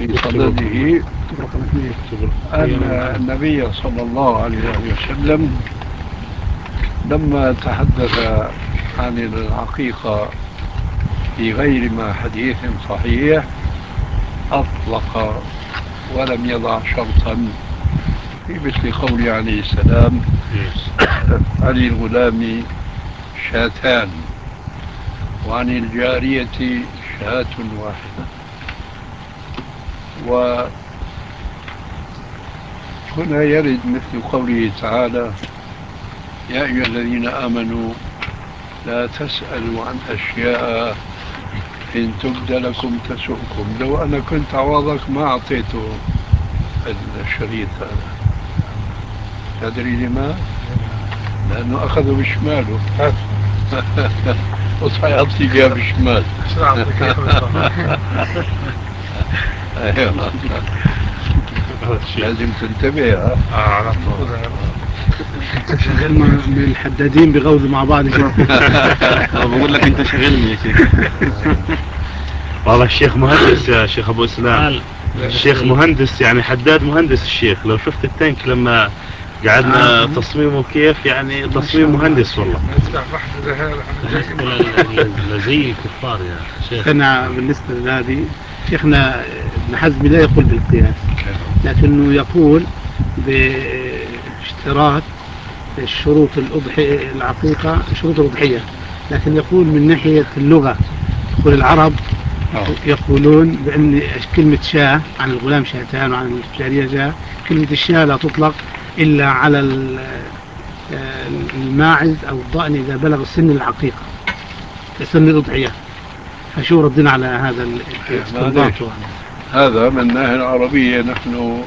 في صدده أن النبي صلى الله عليه وسلم لما تحدث عن العقيقة في غير ما حديث صحيح أطلق ولم يضع شرطا في مثل قوله عليه السلام عن الغلام شاتان وعن الجارية شاة واحدة. وهنا يرد مثل قوله تعالى يا أيها الذين آمنوا لا تسألوا عن أشياء إن تبد لكم تسؤكم. لو أنا كنت عوضك ما أعطيته الشريط هذا. تدري لما؟ لأنه أخذه بشماله وسيعطي لي بشمال. أيوة. لازم تنتبه. على طول. انت شغلنا من الحدادين بغوض مع بعض. بقول لك انت شغلني يا شيخ. والله الشيخ مهندس يا شيخ ابو اسلام. الشيخ مهندس يعني حداد مهندس. الشيخ لو شفت التانك لما قعدنا تصميمه كيف يعني تصميم مهندس والله. زي كفار يا شيخ. أنا بالنسبة لهذه شيخنا ابن حزم لا يقول بالقياس لكنه يقول باشتراط الشروط الأضحية العقيقة شروط الأضحية، لكن يقول من ناحية اللغة يقول العرب يقولون بأن كلمة شاة عن الغلام شاتان وعن الجارية جاء كلمة الشاة لا تطلق إلا على الماعز أو الضأن إذا بلغ سن العقيقة سن الأضحية. فشو ردنا على هذا الاستنباط؟ هذا من الناحية العربية نحن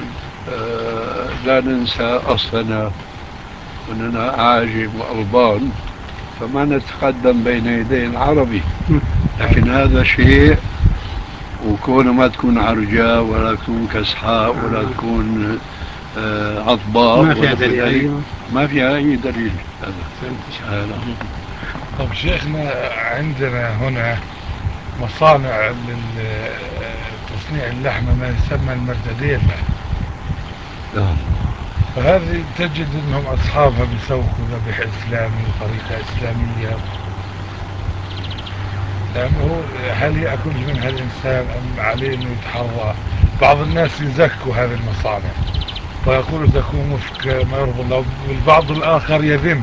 لا ننسى أصلنا أننا أعاجم وألبان فما نتقدم بين يدي العربي، لكن هذا شيء وكونه ما تكون عرجاء ولا تكون كسحاء ولا تكون عضباء ما فيها دليل. ما فيها أي دليل. هذا طب شيخنا عندنا هنا مصانع تصنيع اللحمة ما يسمى المرتديلا، فهذه تجد انهم اصحابها بيسوقوا ذبح اسلامي وطريقة اسلامية، لانه هل يأكل منها الانسان ام عليه انه يتحرى؟ بعض الناس يزكوا هذه المصانع ويقولوا زكوا مسك ما يرضى الله، والبعض الاخر يذم.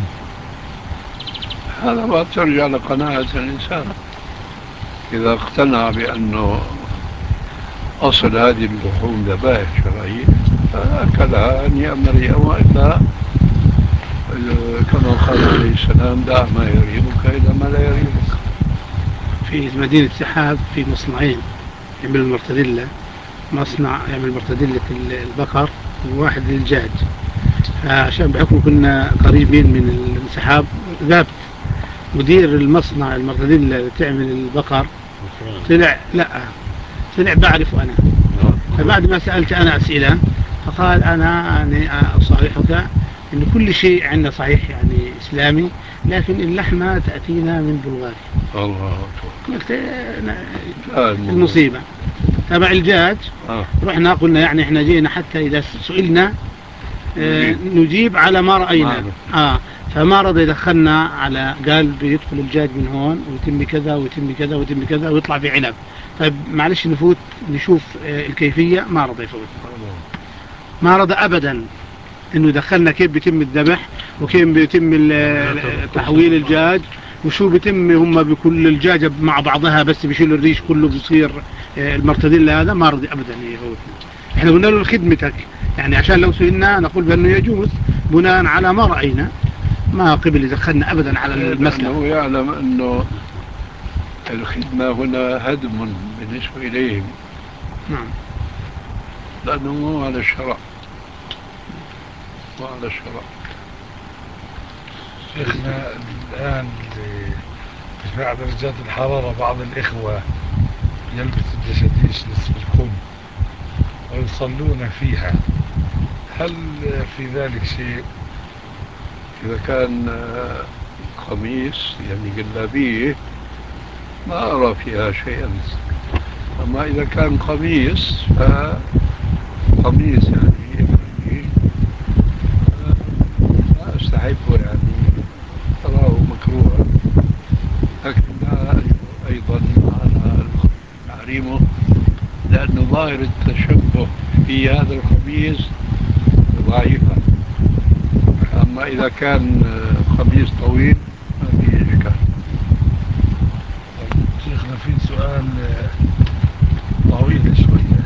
هذا ما ترجع لقناعة الانسان، اذا اقتنع بانه أصل هذه اللحوم ذبائح شرعية فأكلها هنيئا مريئا، وإلا كما قال عليه السلام دع ما يريبك إلى ما لا يريبك. في مدينة سحاب في مصنعين يعمل المرتديلا، مصنع يعمل مرتديلا البقر وواحد للدجاج، عشان بحكم كنا قريبين من سحاب ذابت مدير المصنع المرتديلا اللي تعمل البقر طلع بعرف أنا. فبعد ما سألت أنا أسئلة فقال أنا يعني أصارحك أن كل شيء عندنا صحيح يعني إسلامي، لكن اللحمة تأتينا من بلغاريا. الله قلت المصيبة تبع الدجاج. رحنا قلنا يعني احنا جينا حتى إذا سئلنا نجيب على ما رأينا. فما رضى يدخلنا على قال بيدخل الدجاج من هون ويتم كذا ويتم كذا ويتم كذا ويطلع في علب. طيب معلش نفوت نشوف الكيفية. ما رضى يفوت، ما رضى أبدا إنه يدخلنا كيف بيتم الذبح وكيف بيتم تحويل الدجاج وشو بيتم هم بكل الدجاجة مع بعضها بس بيشيلوا الريش كله بيصير المرتديلا. هذا ما رضي أبدا يفوتنا. احنا قلنا له لخدمتك يعني عشان لو سئلنا نقول بأنه يجوز بناء على ما رأينا، ما قبل يدخلنا أبدا على المسلك. هو يعلم أنه الخدمة هنا هدم بالنسبة إليهم. نعم. لأنه مو على الشرع، مو على الشرع. شيخنا الآن لارتفاع درجات الحرارة بعض الإخوة يلبس الدشاديش نصف الكم ويصلون فيها، هل في ذلك شيء؟ إذا كان قميص يعني جلابية ما أرى فيها شيئا، أما إذا كان قميص فقميص يعني لا أستحبه يعني أراه مكروها، لكن لا أيضا على تحريمه، لأنه ظاهر التشبه في هذا القميص ضعيفة. أما إذا كان قميص طويل ما في إشكال. شيخنا في سؤال طويل شوية،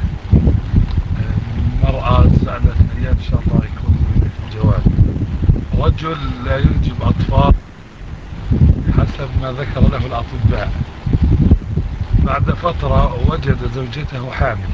المرأة سألت أيام إن شاء الله يكون جواب. رجل لا ينجب أطفال حسب ما ذكر له الأطباء، بعد فترة وجد زوجته حامل،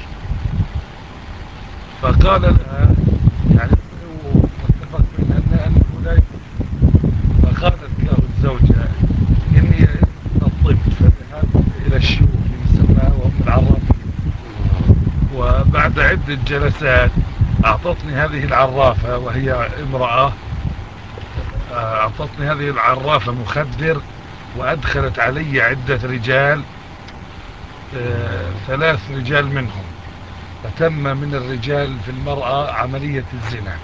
فقال لها يعني متفق بيننا أنه لا ينجب، فقالت له الزوجة إني يئست من الطب، فذهبت إلى الشيوخ يسمى وهم العرافين، وبعد عدة جلسات أعطتني هذه العرافة وهي امرأة، أعطتني هذه العرافة مخدر وأدخلت علي عدة رجال، 3 رجال منهم، فتم من الرجال في المرأة عملية الزنا،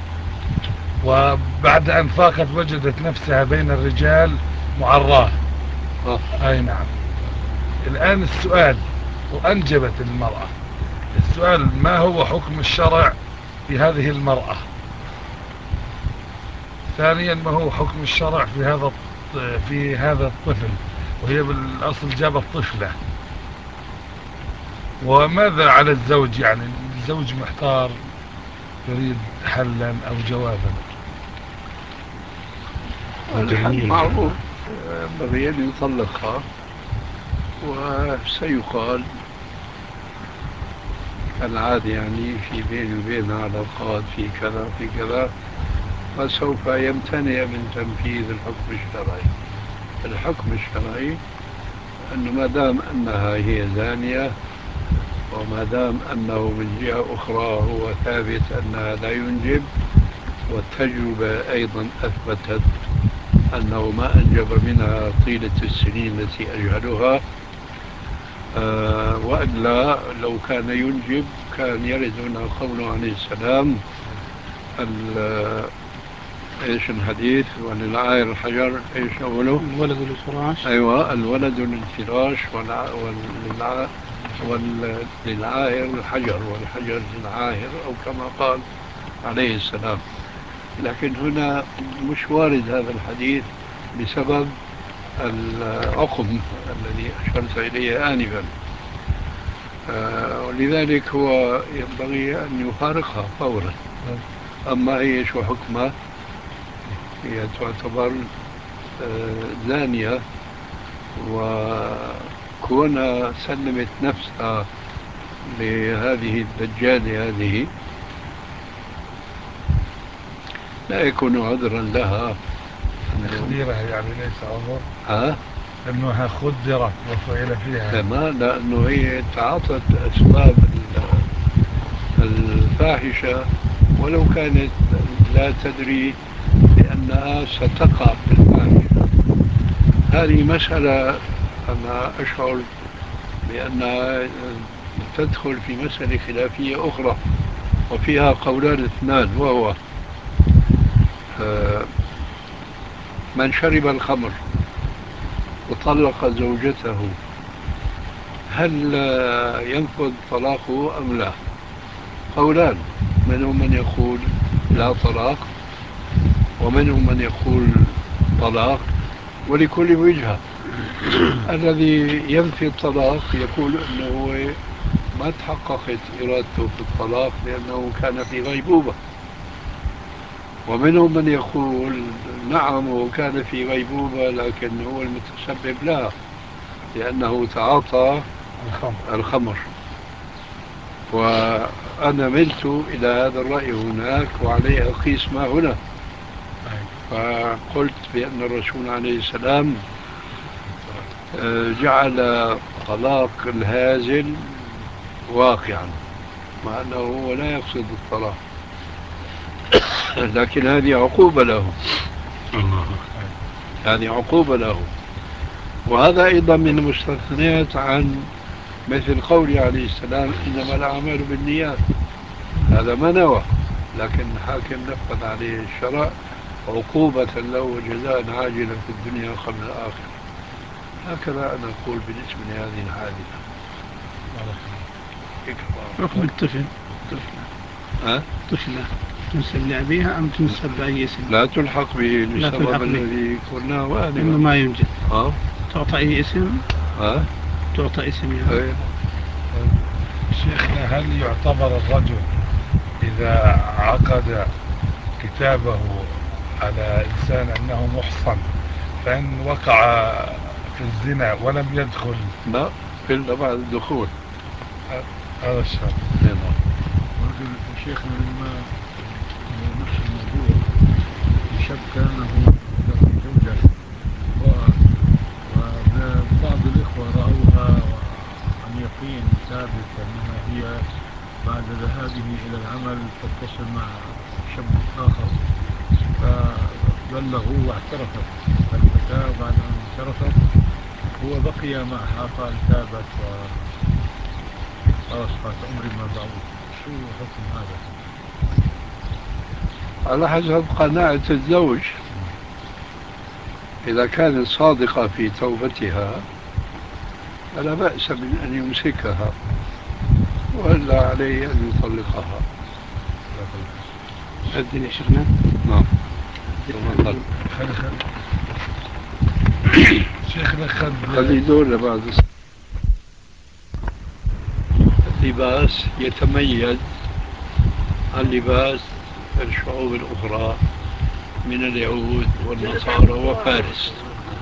وبعد أن فاقت وجدت نفسها بين الرجال معراه. أي نعم. الآن السؤال، وأنجبت المرأة، السؤال ما هو حكم الشرع في هذه المرأة؟ ثانيا ما هو حكم الشرع في هذا الطفل، وهي بالأصل جابت طفلة؟ وماذا على الزوج؟ يعني الزوج محتار يريد حلا أو جوابا. معروف بغي أن يطلقها، وسيقال كالعادة يعني في بيني وبينها علاقات في كذا في كذا، وسوف يمتنع من تنفيذ الحكم الشرعي. الحكم الشرعي أنه ما دام أنها هي زانية، وما دام أنه من جهة أخرى هو ثابت أنها لا ينجب، والتجربة أيضا أثبتت أنه ما أنجب منها طيلة السنين التي أجهلها، وإلا لو كان ينجب كان يرد هنا قوله عليه السلام ايش الحديث؟ وللعاهر الحجر، ايش أوله؟ الولد للفراش. أيوة، الولد للفراش وللعاهر الحجر، والحجر للعاهر، أو كما قال عليه السلام. لكن هنا مش وارد هذا الحديث بسبب العقم الذي أشرت إليه آنفا، ولذلك هو ينبغي أن يفارقها فورا. أما هي شو حكمها؟ هي تعتبر زانية، وكونها سلمت نفسها لهذه الدجالة هذه لا يكون عذرا لها. تخديرها يعني ليس عذر، أنها خدرت وفعل فيها تمام، لأنه هي تعاطت أسباب الفاحشة ولو كانت لا تدري بأنها ستقع في الفاحشة. هذه مسألة أنا أشعر بأنها تدخل في مسألة خلافية أخرى، وفيها قولان اثنان، وهو من شرب الخمر وطلق زوجته هل ينفذ طلاقه أم لا؟ قولان، منهم من يقول لا طلاق، ومنهم من يقول طلاق، ولكل وجهة. الذي ينفي الطلاق يقول أنه ما تحققت إرادته في الطلاق لأنه كان في غيبوبة، ومنهم من يقول نعم هو كان في غيبوبة لكن هو المتسبب لها لأنه تعاطى الخمر. وأنا ملت إلى هذا الرأي هناك وعليه أقيس ما هنا، فقلت بأن الرسول عليه السلام جعل طلاق الهازل واقعا، مع أنه هو لا يقصد الطلاق، لكن هذه عقوبة له، هذه عقوبة له. وهذا أيضا من المستثنيات عن مثل قول عليه السلام إنما الأعمال بالنيات، هذا ما نوى، لكن الحاكم نفذ عليه الشرع عقوبة له وجزاء عاجلا في الدنيا قبل الآخرة. هكذا أنا أقول بالنسبة لهذه الحادثة. حكم الطفل طفلة تنسب لأبيها أم تنسب بأي اسم؟ لا تلحق به للسبب الذي قلناه آنفا، إنه ما يوجد. تعطى أي اسم؟ تعطى اسم يعني. شيخنا، هل يعتبر الرجل إذا عقد كتابه على إنسان أنه محصن فإن وقع في الزنا ولم يدخل؟ لا، إلا بعد الدخول. هذا الشرط. رجل شيخنا لما نفس الموضوع شاب كانه زوجة امرأة، وبعض الإخوة رأوها عن يقين ثابت أنها هي بعد ذهابه إلى العمل تتصل مع شاب آخر، فبلغوه واعترفت الفتاة، وبعد أن اعترفت هو بقي معها قال تابت وأصبحت أمر ما بعود. شو حكم هذا؟ على حسب قناعة الزوج. إذا كانت صادقة في توبتها فلا بأس من أن يمسكها، وإلا عليه أن يطلقها. أذن يا شيخنا. نعم. شيخنا خليدون بعد اللباس يتميز عن لباس الشعوب الأخرى من اليهود والنصارى وفارس.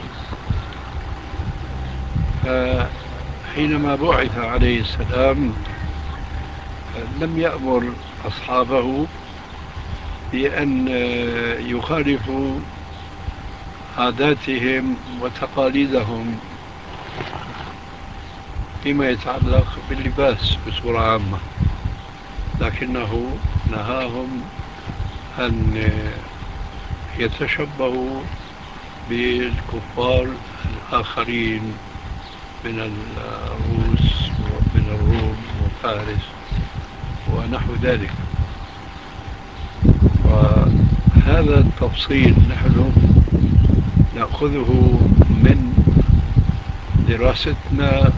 حينما بعث عليه السلام لم يأمر أصحابه بأن يخالفوا عاداتهم وتقاليدهم فيما يتعلق باللباس بصورة عامة، لكنه نهاهم أن يتشبهوا بالكفار الآخرين من الروس ومن الروم وفارس ونحو ذلك. وهذا التفصيل نحن نأخذه من دراستنا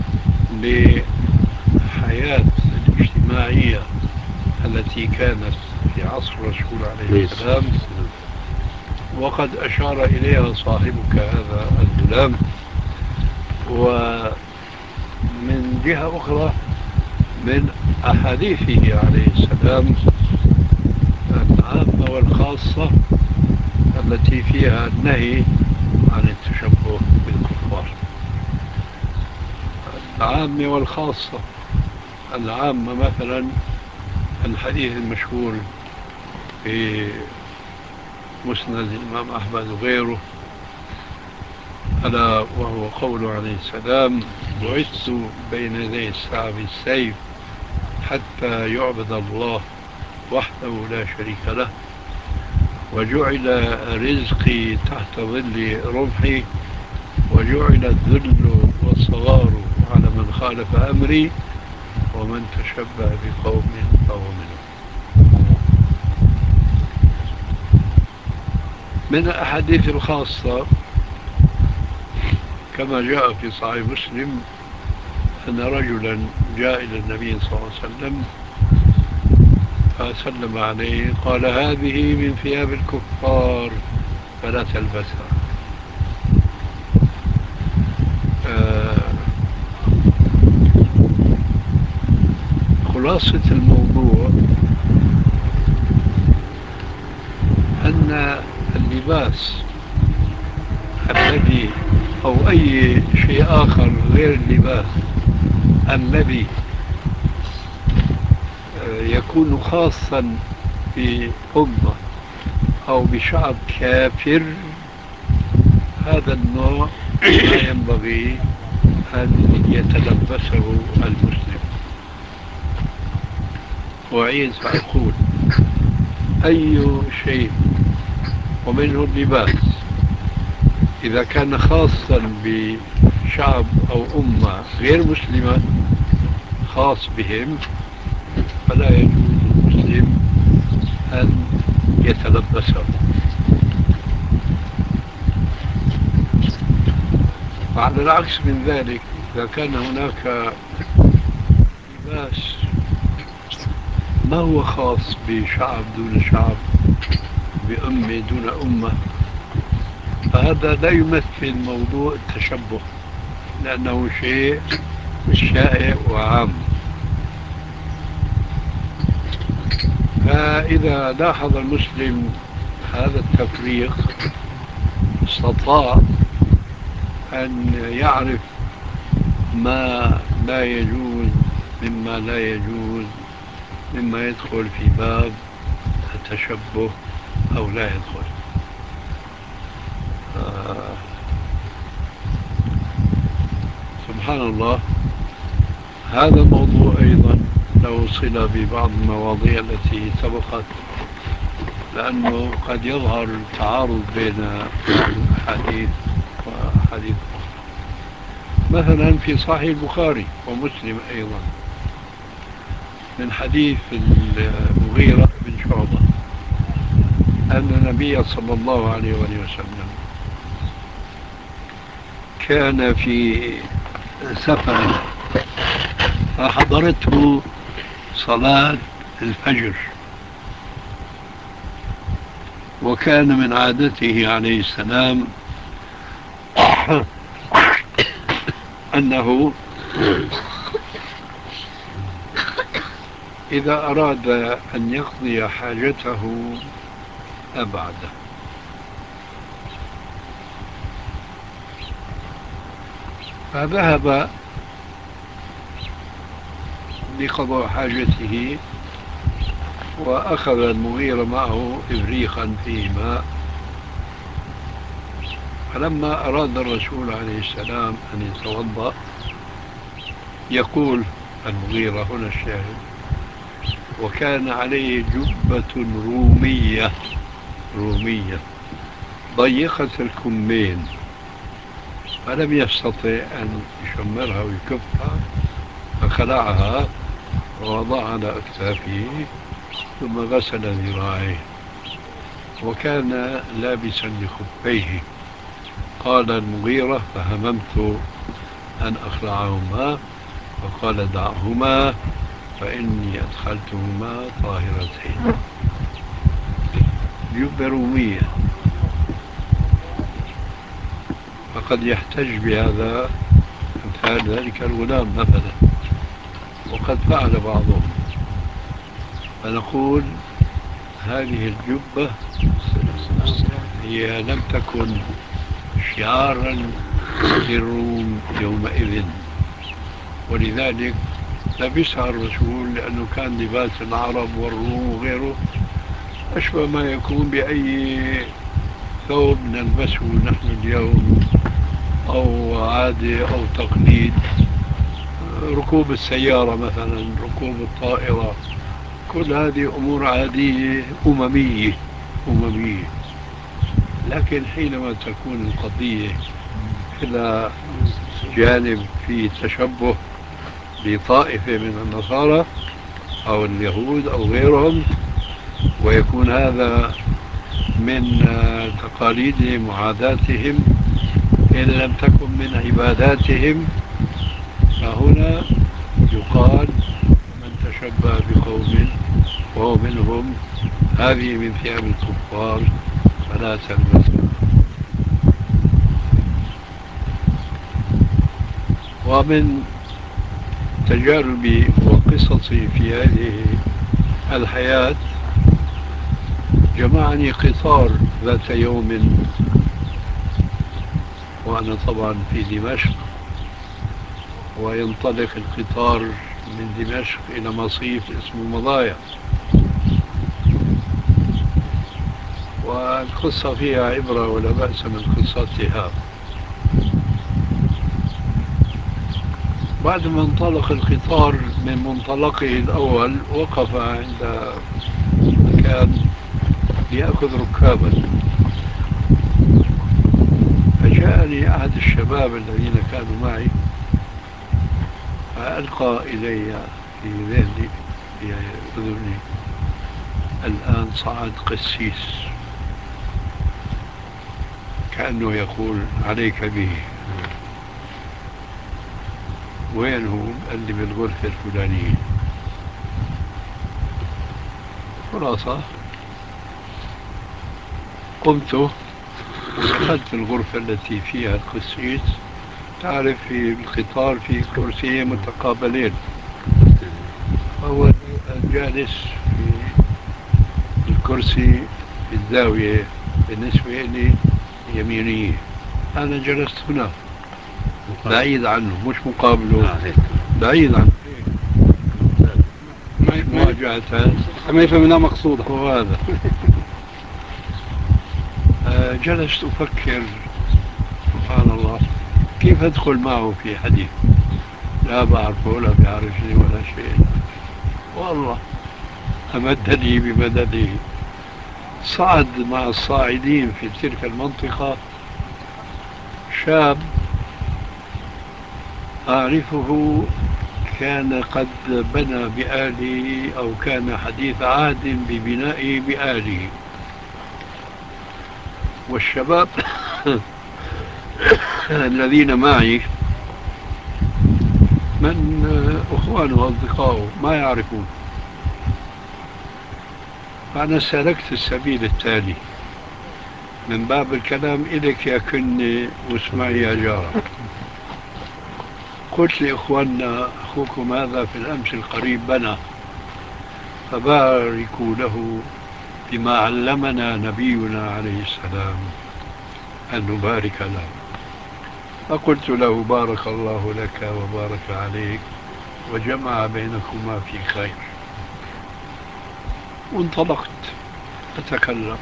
لحياة الاجتماعية التي كانت في عصر الرسول عليه السلام، وقد أشار إليها صاحبك هذا الغلام. ومن جهة أخرى من أحاديثه عليه السلام العامة والخاصة التي فيها النهي عن التشبه بالكفار. العامة والخاصة. العامة مثلا الحديث المشهور في مسند الإمام أحمد وغيره، ألا وهو قوله عليه السلام: بعثت بين يدي الساعة بالسيف حتى يعبد الله وحده لا شريك له، وجعل رزقي تحت ظل رمحي، وجعل الذل والصغار على من خالف أمري، ومن تشبه بقوم فهو منهم. من الأحاديث الخاصة كما جاء في صحيح مسلم أن رجلا جاء إلى النبي صلى الله عليه وسلم فسلم عليه، قال: هذه من ثياب الكفار فلا تلبسها. خلاصة الموضوع أن اللباس الذي أو أي شيء آخر غير اللباس الذي يكون خاصا بأمة أو بشعب كافر، هذا النوع لا ينبغي أن يتلبسه المسلم. وأعيد فأقول: أي شيء ومنه اللباس إذا كان خاصا بشعب أو أمة غير مسلمة خاص بهم فلا يجوز للمسلم أن يتلبسه. وعلى العكس من ذلك إذا كان هناك لباس ما هو خاص بشعب دون شعب، بأمة دون أمة، فهذا لا يمثل موضوع التشبه، لأنه شيء شائع وعام. فإذا لاحظ المسلم هذا التفريق استطاع أن يعرف ما لا يجوز مما لا يجوز، مما يدخل في باب التشبه أو لا يدخل. سبحان الله، هذا الموضوع أيضا له صلة ببعض المواضيع التي سبقت، لأنه قد يظهر تعارض بين بعض الأحاديث وأحاديث أخرى. مثلا في صحيح البخاري ومسلم أيضا من حديث المغيرة بن شعبة أن النبي صلى الله عليه وسلم كان في سفر فحضرته صلاة الفجر، وكان من عادته عليه السلام أنه إذا أراد أن يقضي حاجته أبعد، فذهب لقضاء حاجته وأخذ المغيرة معه إبريقا فيه ماء. فلما أراد الرسول عليه السلام أن يتوضأ يقول المغيرة هنا الشاهد: وكان عليه جبة رومية ضيقة الكمين، فلم يستطع أن يشمرها ويكفها، فخلعها ووضع على أكتافه ثم غسل ذراعيه، وكان لابسا لخفيه. قال المغيرة: فهممت أن أخلعهما، فقال: دعهما فإني أدخلتهما طاهرتين. جبة رومية، فقد يحتج بهذا أمثال ذلك الغلام مثلا، وقد فعل بعضهم. فنقول هذه الجبة هي لم تكن شعارا للروم يومئذ، ولذلك لبسها الرسول لأنه كان لباس العرب والروم وغيره أشبه ما يكون بأي ثوب نلبسه نحن اليوم، أو عادة أو تقليد. ركوب السيارة مثلا، ركوب الطائرة، كل هذه أمور عادية أممية. لكن حينما تكون القضية إلى جانب في تشبه بطائفة من النصارى أو اليهود أو غيرهم، ويكون هذا من تقاليدهم وعاداتهم إن لم تكن من عباداتهم، فهنا يقال: من تشبه بقوم وهو منهم، هذه من ثياب الكفار فلا تلبسها. ومن تجاربي وقصصي في هذه الحياة جمعني قطار ذات يوم، وأنا طبعا في دمشق، وينطلق القطار من دمشق إلى مصيف اسمه مضايا، والقصة فيها عبرة ولا بأس من قصتها. بعد ما انطلق القطار من منطلقه الأول وقف عند مكان ليأخذ ركابا، فجاءني أحد الشباب الذين كانوا معي فألقى إلي في ذهني في أذني الآن صعد قسيس، كأنه يقول عليك به. وين هو؟ قال لي بالغرفة الفلانية. خلاصة قمت ودخلت الغرفة التي فيها القسيس. تعرف في القطار في كرسيين متقابلين، فهو جالس في الكرسي في الزاوية بالنسبة لي يمينية، أنا جلست هنا بعيد عنه، مش مقابله، بعيد عنه، مواجهة ما يفهمنا مقصوده. وهذا جلست أفكر سبحان الله كيف أدخل معه في حديث، لا بعرفه ولا بيعرفني ولا شيء. والله أمدني بمدده. صعد مع الصاعدين في تلك المنطقة شاب أعرفه، كان قد بنى بآله أو كان حديث عهد ببنائه بآله. والشباب الذين معي من أخوانه وأصدقائه ما يعرفون. فأنا سلكت السبيل التالي من باب الكلام إليك يا كني واسمعي يا جارة. قلت لإخواننا أخوكم هذا في الأمس القريب بنى، فباركوا له بما علمنا نبينا عليه السلام أن نبارك له. فقلت له بارك الله لك وبارك عليك وجمع بينكما في خير. وانطلقت أتكلم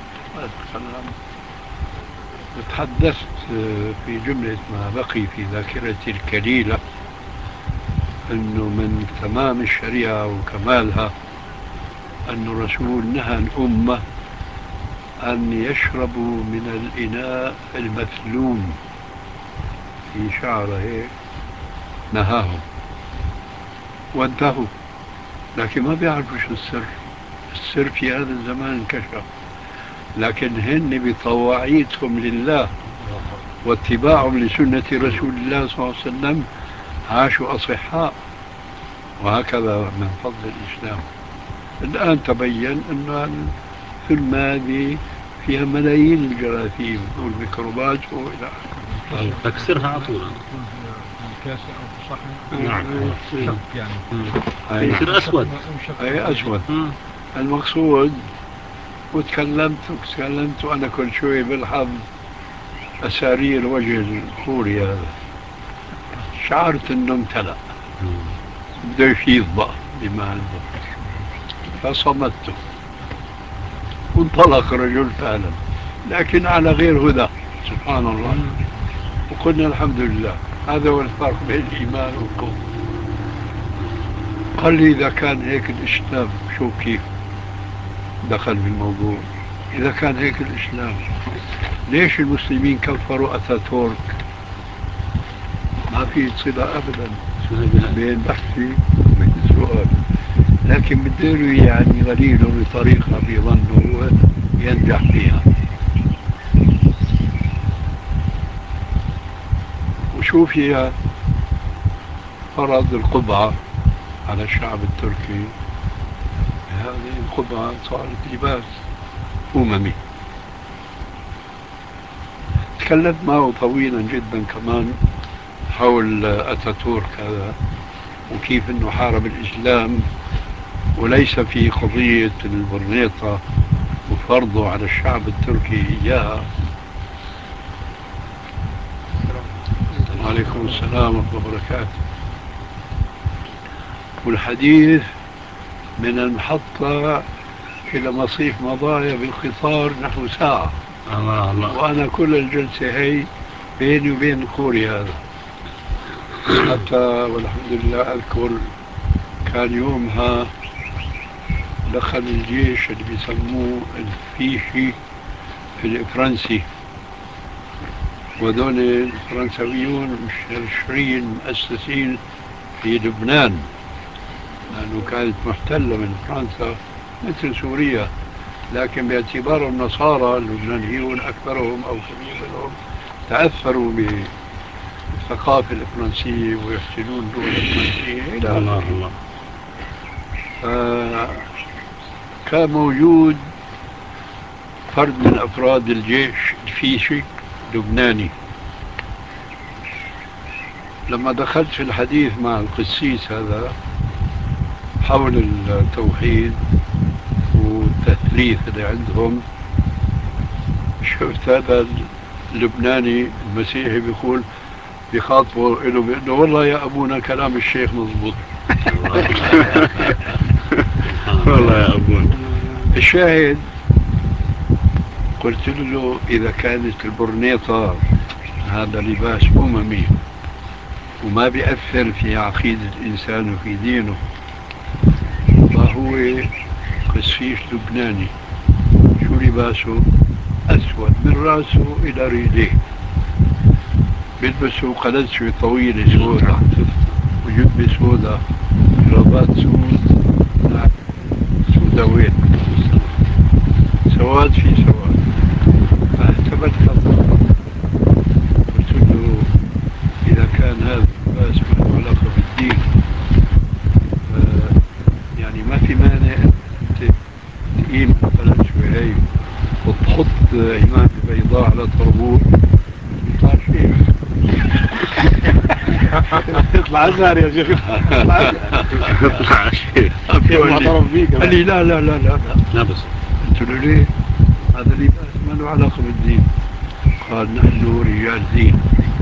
وتحدثت في جملة ما بقي في ذاكرتي الكليلة أنه من تمام الشريعة وكمالها أن الرسول نهى الأمة أن يشربوا من الإناء المثلون في شعره هيك، نهاهم وانتهوا. لكن ما بيعرفوا شو السر. السر في هذا الزمان انكشف، لكن هن بطواعيتهم لله واتباعهم لسنة رسول الله صلى الله عليه وسلم عاشوا أصحاء. وهكذا من فضل الإسلام. الآن تبين أن الثلمة هذه فيها ملايين الجراثيم والميكروبات وإلى آخره. أكسرها على طول في كاسة أو في صحن. نعم. شق يعني يصير أسود. أي أسود. المقصود وتكلمت وأنا كل شوي بالحظ أسارير وجه الخوري هذا شعرت أنه امتلأ بده يفيض بقى بما عنده، فصمته وانطلق رجل فعلا، لكن على غير هدى سبحان الله. وقلنا الحمد لله. هذا هو الفرق بين الإيمان والكفر. قال لي إذا كان هيك الإسلام شو كيف دخل بالموضوع؟ إذا كان هيك الإسلام ليش المسلمين كفروا أتاتورك؟ ما في صلة أبدا بين بحثي وبين السؤال، لكن بديله يعني غليله بطريقة بيظنه هو ينجح فيها. وشو فيها؟ فرض القبعة على الشعب التركي. هذه القبعة صارت لباس أممي. تكلمت معه طويلا جدا كمان حول أتاتورك هذا وكيف أنه حارب الإسلام وليس في قضية البرنيطة وفرضه على الشعب التركي إياها. وعليكم السلام ورحمة الله وبركاته. والحديث من المحطة إلى مصيف مضايا بالقطار نحو ساعة. الله. وأنا كل الجلسة هي بيني وبين الخوري هذا. حتى والحمد لله أذكر كان يومها دخل الجيش اللي بيسموه الفيشي الفرنسي، وذول الفرنسويون مشرشرين مؤسسين في لبنان، لأنه كانت محتلة من فرنسا مثل سوريا، لكن باعتبار النصارى اللبنانيون أكثرهم أو كثير منهم تأثروا بالثقافة الفرنسية ويحسنون اللغة الفرنسية إلى آخره. كان موجود فرد من أفراد الجيش الفيشي لبناني. لما دخلت في الحديث مع القسيس هذا حول التوحيد والتثليث اللي عندهم، شفت هذا اللبناني المسيحي بيقول بخاطبه له بأنه والله يا أبونا كلام الشيخ مضبوط. والله يا أبونا. الشاهد قلت له إذا كانت البرنيطة هذا لباس أممي وما بيأثر في عقيدة الإنسان وفي دينه، فهو قسيس لبناني شو لباسه؟ أسود من رأسه إلى رجليه، بيلبسوا قلنسوة طويلة سوداء وجبة سوداء، كرافات سود، سوداوين، سواد في سواد. فاحتملت نظرة، قلت له إذا كان هذا اللباس ما له علاقة بالدين يعني ما في مانع أنت تقيم القلنسوة هي وتحط إمامة بيضاء على طربوش يطلع شيخ. اطلع الزهر يا شيخ. اطلع شيخ. قال لي لا لا لا لا لا بس قلت له ليه؟ هذا لباس ما له علاقة بالدين. قال نحن رجال دين.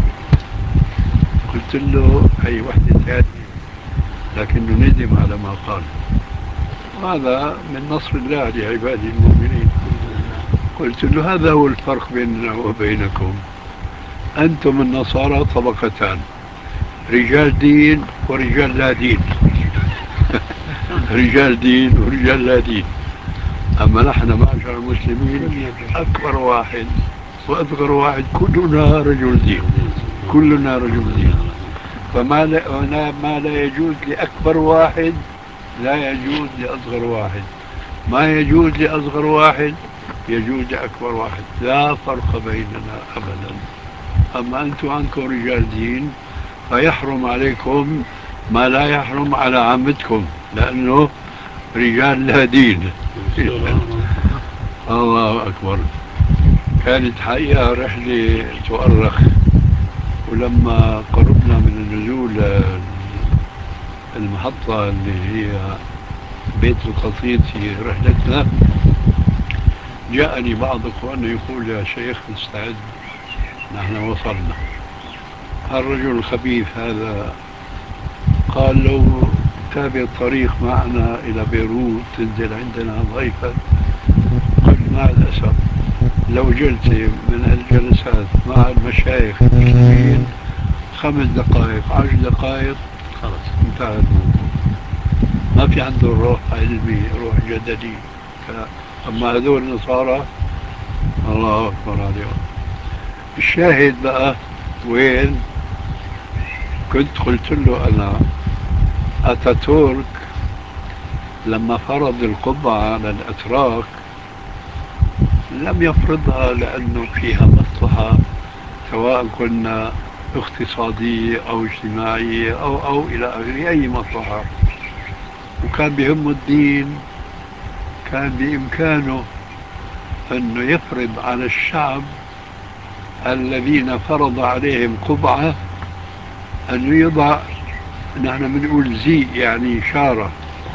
قلت له هي وحدة ثانية، لكنه ندم على ما قال، وهذا من نصر الله لعباده المؤمنين. قلت له هذا هو الفرق بيننا وبينكم، أنتم النصارى طبقتان، رجال دين ورجال لا دين. رجال دين ورجال لا دين. أما نحن معشر المسلمين أكبر واحد وأصغر واحد كلنا رجل دين، كلنا رجل دين. فما ما لا يجوز لأكبر واحد لا يجوز لأصغر واحد، ما يجوز لأصغر واحد يجوز لأكبر واحد، لا فرق بيننا أبدا. أما أنتم عنكم رجال دين فيحرم عليكم ما لا يحرم على عامتكم، لأنه رجال لا دين. الله أكبر. كانت حقيقة رحلة تؤرخ، ولما قربنا من النزول المحطة اللي هي بيت القصيد في رحلتنا، جاءني بعض إخواننا يقول يا شيخ استعد نحن وصلنا. الرجل الخبيث هذا قال لو تابع الطريق معنا إلى بيروت تنزل عندنا ضيفا. قلت مع الأسف لو جلسة من هالجلسات مع المشايخ المسلمين 5 دقائق 10 دقائق خلص انتهى الموضوع، ما في عنده روح علمي روح جدلي. أما هذول النصارى الله أكبر عليهم. الشاهد بقى وين كنت قلت له أنا أتاتورك لما فرض القبعة على الأتراك لم يفرضها لأنه فيها مصلحة، سواء كنا اقتصادية أو اجتماعية أو إلى آخره، أي مصلحة، وكان بهمه الدين. كان بإمكانه أنه يفرض على الشعب الذين فرض عليهم قبعة أنه يضع، نحن بنقول زي يعني إشارة،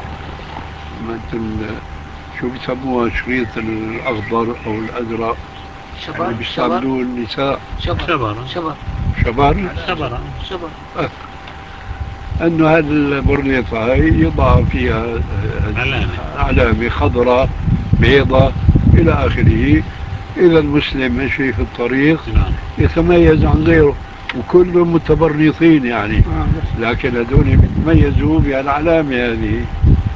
مثل شو بيسموها شريط الأخضر أو الأزرق اللي بيستعملوه النساء، شبر أنه هذه البرنيطة يضع فيها علامة خضراء بيضاء إلى آخره. إذا المسلم مشي في الطريق يتميز عن غيره، وكلهم متبرنطين يعني، لكن هذول يتميزوا بهالعلامة هذه.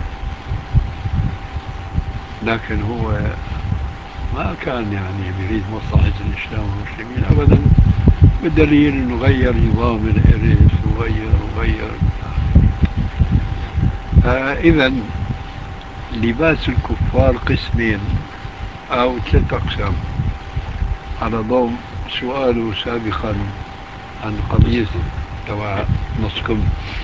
لكن هو ما كان يعني يريد مصلحة الإسلام والمسلمين أبدا، بالدليل أنه غير نظام الإرث وغير إذا لباس الكفار قسمين أو 3 أقسام على ضوء سؤاله سابقا عن قضية تبع نصكم.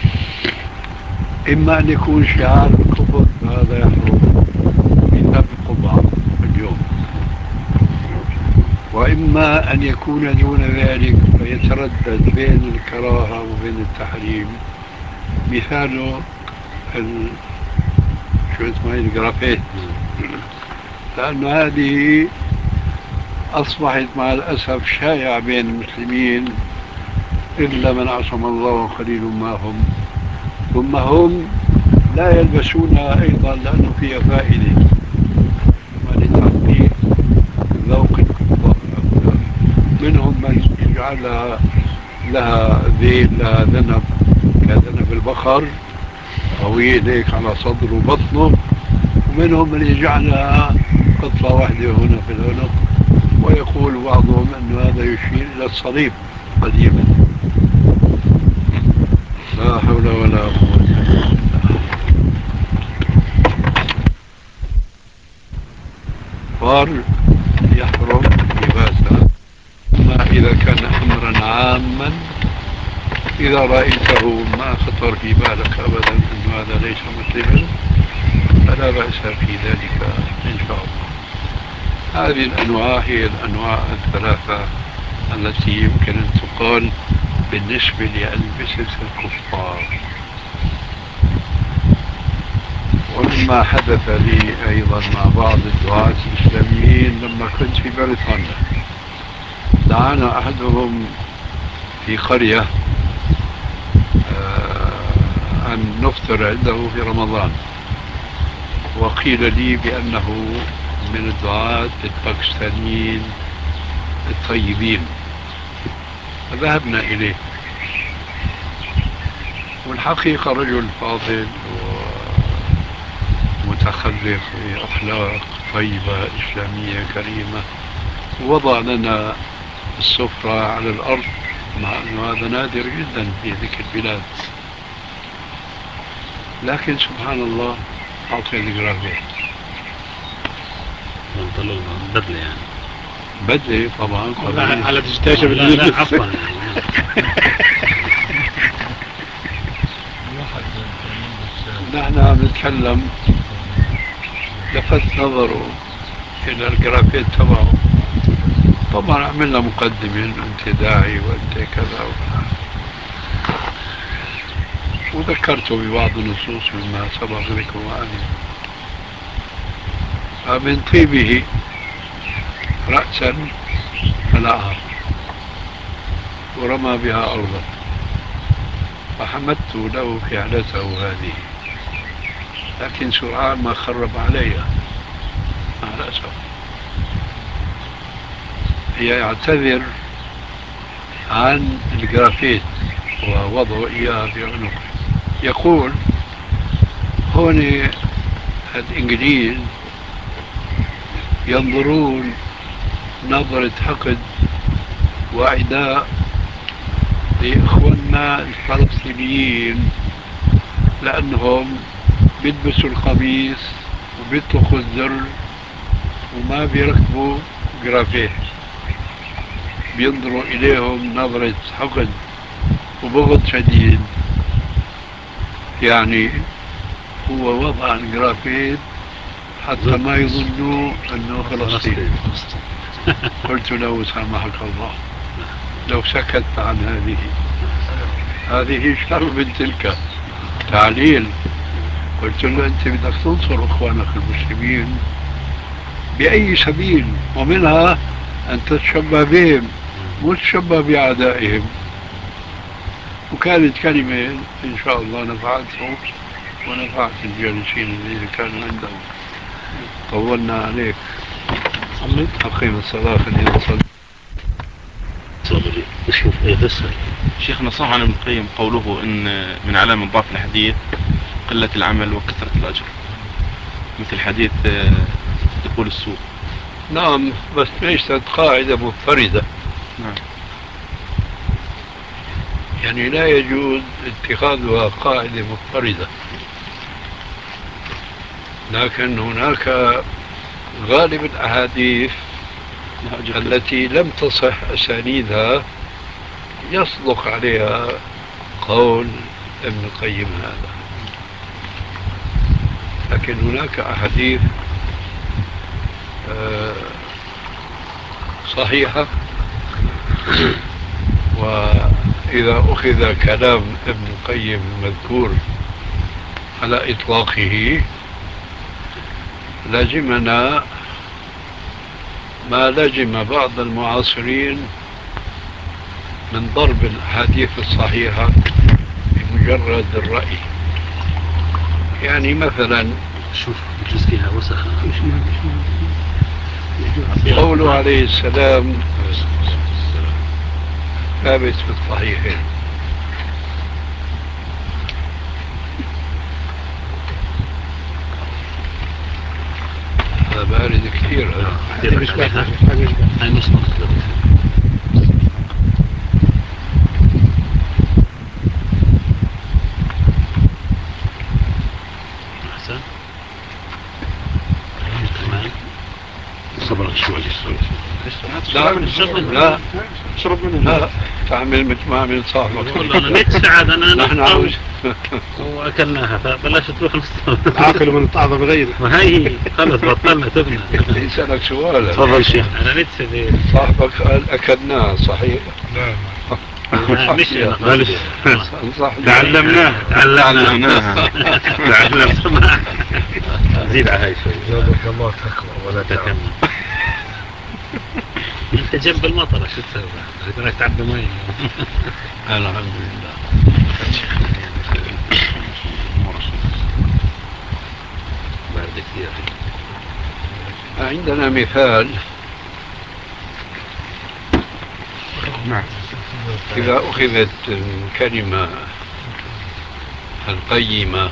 إما أن يكون شعار الكفر هذا يحرم بسبب القبعة اليوم، وإما أن يكون دون ذلك فيتردد بين الكراهة وبين التحريم. مثاله شو اسمه الجرافيت، لأن هذه أصبحت مع الأسف شائعة بين المسلمين إلا من عصم الله وقليل ما هم، ثم هم لا يلبسونها أيضا لأنه فيها فائدة ولتحقيق ذوق الكفار. منهم من يجعلها لها ذيل، لها ذنب كذنب البقر طويل هيك على صدره وبطنه، ومنهم من يجعلها قطعة واحدة هنا في العنق، ويقول بعضهم أن هذا يشير إلى الصليب قديما. لا حول ولا قوة إلا بالله. فار يحرم لباسها، أما إذا كان أمرا عاما إذا رأيته ما خطر في بالك أبدا أن هذا ليس مسلما فلا بأس في ذلك إن شاء الله. هذه الأنواع هي الأنواع الثلاثة التي يمكن أن تقال بالنسبة لألبسة الكفار. ومما حدث لي أيضا مع بعض الدعاة الإسلاميين لما كنت في بريطانيا، دعانا أحدهم في قرية أن نفطر عنده في رمضان، وقيل لي بأنه من الدعاة الباكستانيين الطيبين، فذهبنا إليه، والحقيقة رجل فاضل ومتخلق بأخلاق طيبة إسلامية كريمة، ووضع لنا السفرة على الأرض، مع أنه هذا نادر جدا في ذيك البلاد. لكن سبحان الله أعطي الجرافيت بدلة يعني بدلة طبعا على تشتاشة لا عفوا نحن عم نتكلم لفت نظره إلى الجرافيت تبعه، طبعا عملنا مقدمة أنت داعي وأنت كذا وكذا، وذكرته ببعض النصوص مما سبق ذكره آنفا. فمن طيبه رأسا خلعها ورمى بها أرضا، فحمدت له فعلته هذه، لكن سرعان ما خرب علي مع الأسف. يعتذر عن الجرافيت ووضعه إياها في عنقه، يقول هون الإنجليز ينظرون نظرة حقد وعداء لإخواننا الفلسطينيين لأنهم بيلبسوا القميص وبيطلقوا الزر وما بيركبوا جرافيه، بينظروا إليهم نظرة حقد وبغض شديد. يعني هو وضع الجرافيت حتى ما يظنوا أنه فلسطيني. قلت له سامحك الله لو سكت عن هذه شر من تلك تعليل. قلت له أنت بدك تنصر إخوانك المسلمين بأي سبيل، ومنها أن تتشبه بهم مش تشبه بأعدائهم. وكانت كلمة إن شاء الله نفعته ونفعت الجالسين الذين كانوا عنده. طولنا عليك، أقيم الصلاة خلينا نصلي. شوف تسأل شيخنا صح عن ابن القيم قوله إن من علامة ضعف الحديث قلة العمل وكثرة الأجر، مثل حديث دخول السوق. نعم، بس ليست قاعدة مضطردة. نعم. يعني لا يجوز اتخاذها قاعدة مضطردة، لكن هناك غالب الأحاديث التي لم تصح أسانيدها يصدق عليها قول ابن القيم هذا. لكن هناك أحاديث صحيحة، وإذا أخذ كلام ابن القيم المذكور على إطلاقه لازمنا ما لزم بعض المعاصرين من ضرب الأحاديث الصحيحة بمجرد الرأي. يعني مثلا شوف بجوز فيها وسخة قوله عليه السلام ثابت في الصحيحين. هذا بارد كثير. هاي مش مصدر. أحسن صبرك شوي. لا اشرب منه. لا تعمل مثل ما عمل صاحبك. انا نتسعد انا نحن عاوز واكلناها فبلاش تروح عاقل من الطعظ بغيره. ما هي خلص بطلنا تبنى. يسألك سؤال. تفضل شيخ. انا نتسعد. صاحبك قال اكلناها صحيح؟ لا مش انا معلش تعلمناها زيد على هاي شوي. جزاك الله تقوى ولا تكمل. انت جنب المطر شو تسوي؟ بدك تعبي مي. الحمد لله. بارد كثير. عندنا مثال. نعم. إذا أخذت الكلمة القيمة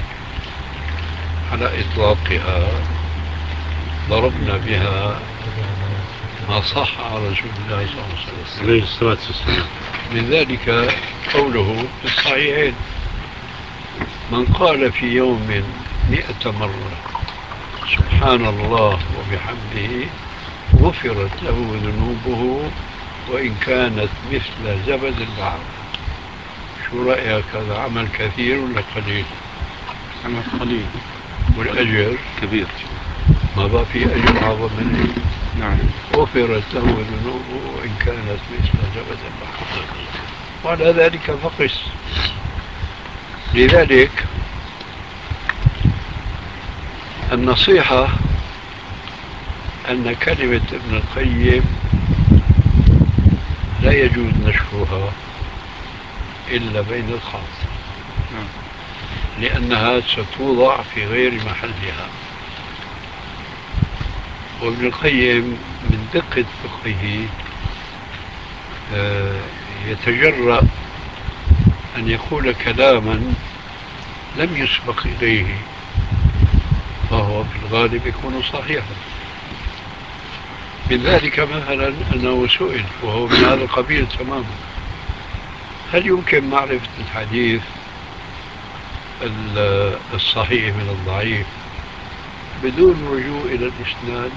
على إطلاقها ضربنا بها ما صح على رسول الله صلى الله عليه وسلم. من ذلك قوله في الصحيحين: من قال في يوم 100 مرة سبحان الله وبحمده غفرت له ذنوبه وإن كانت مثل زبد البحر. شو رأيك؟ هذا عمل كثير ولا قليل؟ عمل قليل والأجر كبير. ما بقى في أجر أعظم منه. نعم. غفرت له ذنوبه وإن كانت مثل زبد البحر. وعلى ذلك فقس. لذلك النصيحة أن كلمة ابن القيم لا يجوز نشرها إلا بين الخاص، لأنها ستوضع في غير محلها. وابن القيم من دقة فقهه يتجرأ أن يقول كلاما لم يسبق إليه، فهو في الغالب يكون صحيحا. من ذلك مثلا أنه سئل وهو من هذا القبيل تماما: هل يمكن معرفة الحديث الصحيح من الضعيف بدون رجوع إلى الإسناد؟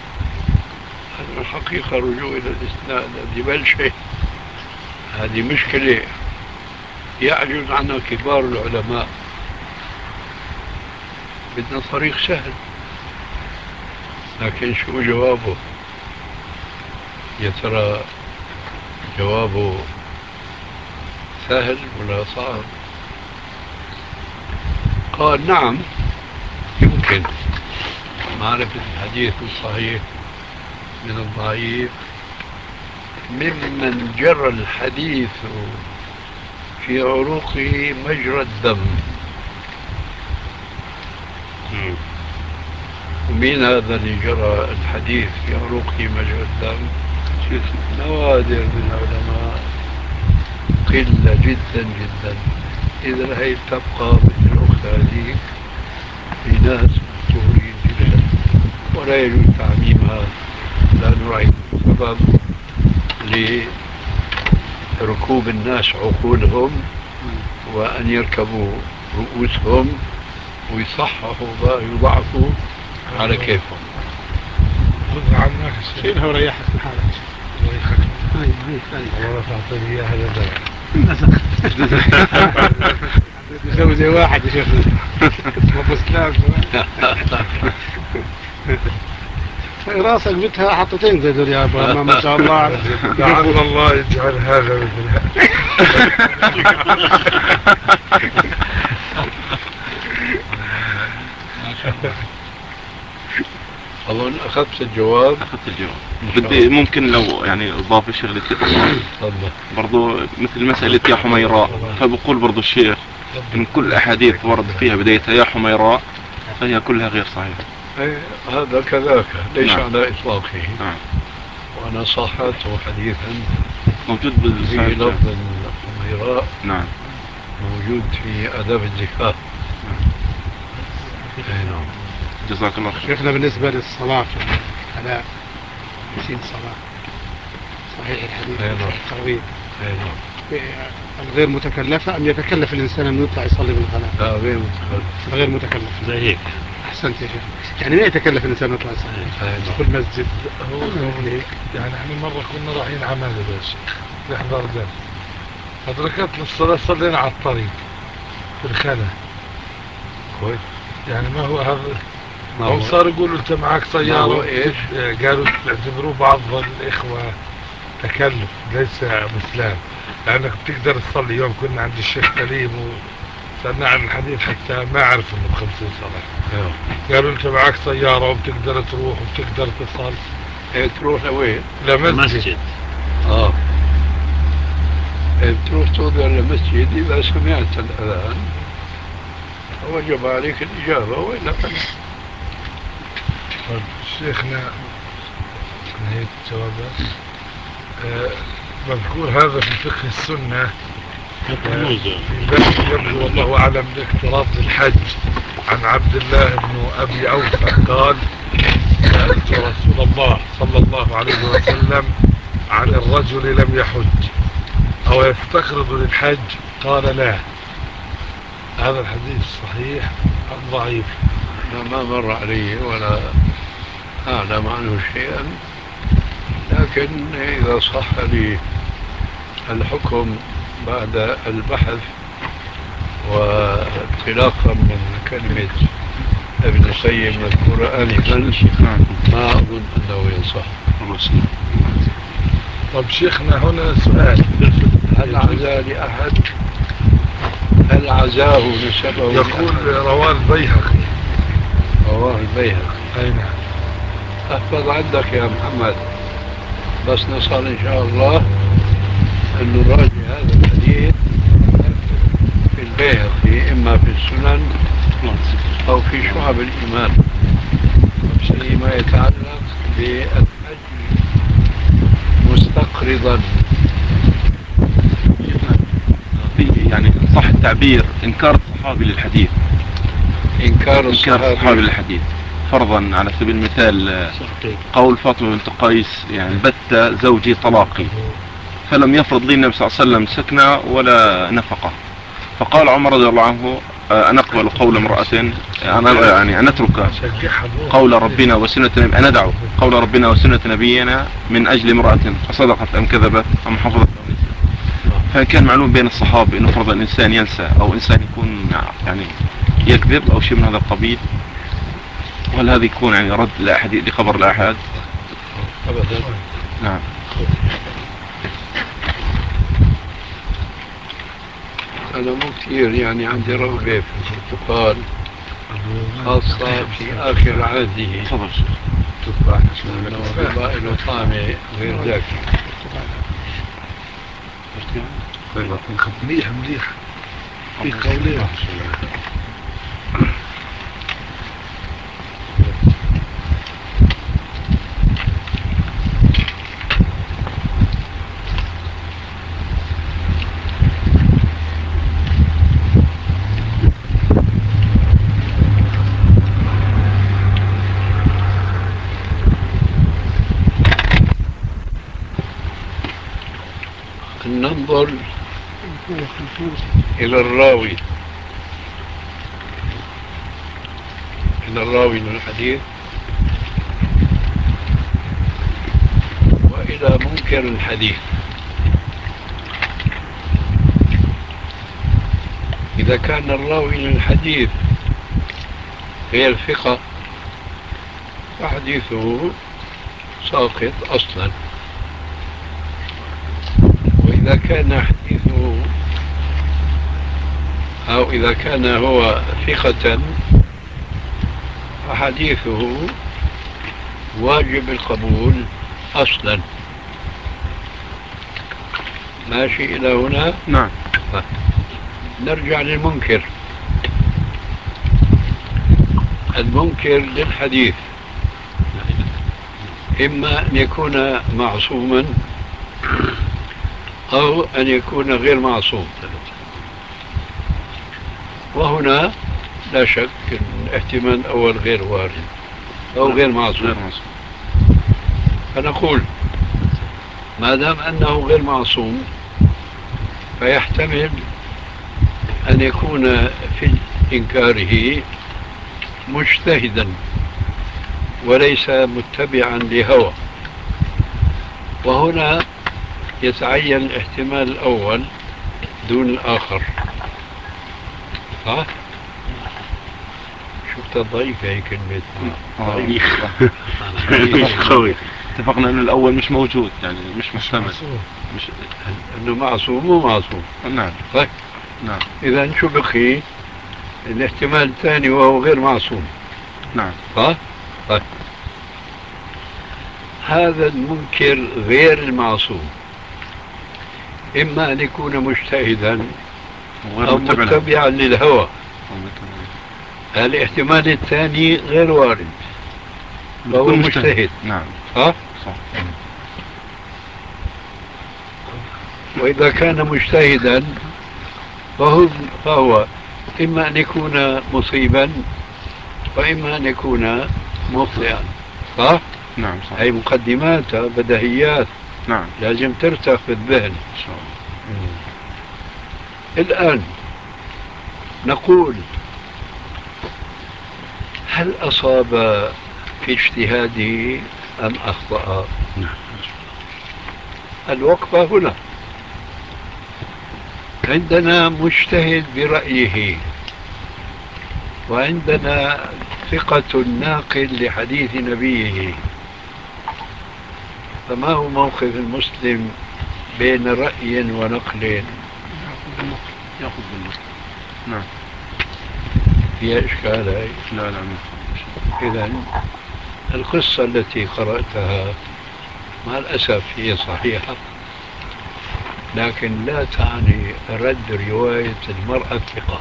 الحقيقة رجوع إلى الإسناد هذه بل شيء، هذه مشكلة يعجز عنها كبار العلماء. بدنا طريق سهل. لكن شو جوابه؟ يا ترى جوابه سهل ولا صعب؟ قال: نعم يمكن معرفة الحديث الصحيح من الضعيف ممن جرى الحديث في عروقه مجرى الدم. ومين هذا اللي جرى الحديث في عروقه مجرى الدم؟ نوادر من العلماء، قلة جدا جدا. إذا هي تبقى مثل الأخت هذه في ناس مشهورين جدا، ولا يجوز تعميمها، لا نراعي سبب لركوب الناس عقولهم وأن يركبوا رؤوسهم ويصححوا ويضعفوا على كيفهم. خذها عنك شيلها وريحك من حالك. ريحك. ايوه والله تعطيني اياها لدرجة نسخ. نسوي زي واحد يا شيخ اسمه ابو اسلام. راسك بتها حطتين زي دول يا ابو ما شاء الله. لعل الله يجعل هذا مثل أظن أخذت الجواب. بدي ممكن لو يعني إضافة شغلة برضو مثل مسألة يا حميراء، فبقول برضو الشيخ إن كل أحاديث ورد فيها بدايتها يا حميراء فهي كلها غير صحيحة. هذا كذاك ليس نعم. على إطلاقه. نعم. وأنا صحته حديثا موجود في بالصحيح. لفظ الحميراء. نعم. موجود في آداب الزفاف. نعم. جزاك الله خير. شيخنا بالنسبة للصلاة على نسيت الصلاة صحيح الحديث التعويض الغير متكلفة أم يتكلف الإنسان أن يطلع يصلي بالغلاء؟ لا غير متكلف. غير متكلف زي هيك. أحسنت يا شيخ. يعني ما يتكلف الإنسان أن يطلع يصلي في المسجد. هو يعني احنا مرة كنا رايحين عمالة يا شيخ نحضر درس، أدركتنا الصلاة صلينا على الطريق في الخلا. كويس. يعني ما هو هذا. هم صار يقولوا انت معك سيارة ايش؟ قالوا يعتبروه بعض الإخوة تكلف ليس مسلم، لأنك بتقدر تصلي. يوم كنا عند الشيخ سليم وسألنا عن الحديث حتى ما عرف انه ب50 صلاة. قالوا انت معك سيارة وبتقدر تروح وبتقدر تصل. تروح لوين؟ لمسجد. تروح تودع للمسجد. إذا سمعت الأذان وجب عليك الإجابة وإلا فلا. شيخنا نهاية الجوابات. مذكور هذا في فقه السنة في باب يبدو والله أعلم باقتراض الحج عن عبد الله بن أبي أوفى قال سألت رسول الله صلى الله عليه وسلم عن الرجل لم يحج أو يستقرض للحج قال لا. هذا الحديث صحيح أم ضعيف؟ ما مر علي ولا أعلم عنه شيئا، لكن إذا صح لي الحكم بعد البحث وانطلاقا من كلمة ابن القيم مذكورة آنفا ما أظن أنه ينصح. طب شيخنا هنا سؤال. هل عزاه لأحد؟ هل عزاه نسبه؟ يقول رواه البيهقي. رواه البيهقي. أي نعم. احفظ عندك يا محمد، بس نسأل إن شاء الله أن نراجع هذا الحديث في البيهقي إما في السنن أو في شعب الإيمان فيما يتعلق بالحج مستقرضا. في يعني صح التعبير إنكار الصحابي للحديث. إنكار الصحابي للحديث فرضا على سبيل المثال قول فاطمة بنت قيس يعني بت زوجي طلاقي، فلم يفرض لي النبي صلى الله عليه وسلم سكنة ولا نفقة، فقال عمر رضي الله عنه أن أقبل قول امرأة يعني أن نترك قول ربنا وسنة أن ندع قول ربنا وسنة نبينا من أجل امرأة أصدقت أم كذبت أم حفظت. فكان معلوم بين الصحابة أنه فرض الإنسان ينسى أو إنسان يكون يعني يكذب أو شيء من هذا القبيل. وهل هذا يكون يعني رد لخبر الآحاد؟ أبدا. نعم. أنا مو كثير يعني عندي رغبة في البرتقال خاصة في آخر عهده. تفاح لأنه له طعمة غير ذاك. مليح مليح في قولين. ننظر إلى الراوي من الراوي للحديث وإلى منكر الحديث. إذا كان الراوي للحديث غير ثقة فحديثه ساقط أصلا، وإذا كان حديثه أو إذا كان هو ثقة فحديثه واجب القبول أصلا. ماشي إلى هنا؟ نعم. نرجع للمنكر. المنكر للحديث إما أن يكون معصوما أو أن يكون غير معصوم، وهنا لا شك الاحتمال الأول غير وارد أو غير معصوم. فنقول ما دام أنه غير معصوم فيحتمل أن يكون في إنكاره مجتهدا وليس متبعا لهوى، وهنا يتعين الاحتمال الأول دون الآخر. صح؟ شفت ضعيفة هي كلمة ضعيف قوي. اتفقنا أن الأول مش موجود، يعني مش محتمل، مش أنه معصوم ومعصوم. نعم. طيب. نعم. إذا شو بقي؟ الاحتمال الثاني وهو غير معصوم. نعم. صح؟ طيب. هذا المنكر غير المعصوم إما أن يكون مجتهدا أو متبعا للهوى. الاحتمال الثاني غير وارد فهو مجتهد. نعم. صح؟ وإذا كان مجتهدا فهو إما أن يكون مصيبا وإما أن يكون مخطئا. صح؟ نعم. صح. هي مقدمات بديهيات. نعم. لازم ترسخ في الذهن إن شاء الله. الآن نقول هل أصاب في اجتهاده أم أخطأ؟ الوقفة هنا. عندنا مجتهد برأيه وعندنا ثقة ناقل لحديث نبيه، فما هو موقف المسلم بين رأي ونقل؟ يأخذ بالنقل. نعم. فيها إشكال هاي؟ لا لا. إذن القصة التي قرأتها مع الأسف هي صحيحة، لكن لا تعني رد رواية المرأة الثقة،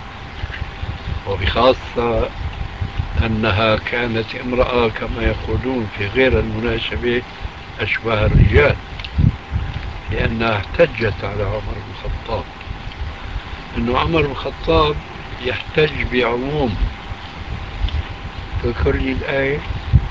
وبخاصة أنها كانت امرأة كما يقولون في غير المناسبة أشباه الرجال، لأنها احتجت على عمر بن الخطاب، أنه عمر بن الخطاب يحتج بعموم. تذكر لي الآية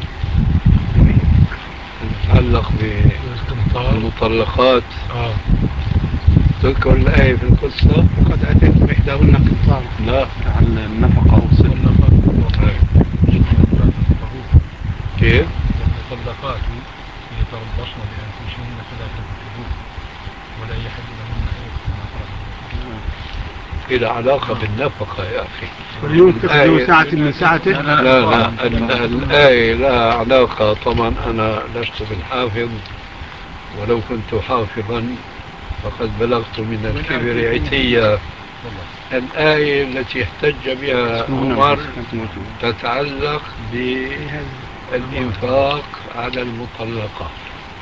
تتعلق بالمطلقات. تذكر الآية في القصة؟ وقد أتيتم إحداهن قنطارا. لا، عن النفقة والمطلقات. كيف؟ والمطلقات يتربصن بأنفسهن ثلاثة قروء ولا يحل لهن أن يكتمن فرجهن. إلى علاقة بالنفقة يا أخي. ولينفق ذو ساعة من ساعته. لا الآية لا علاقة. طبعا أنا لست بالحافظ، ولو كنت حافظا فقد بلغت من الكبر عتيا. الآية التي احتج بها عمر تتعلق بالإنفاق على المطلقة.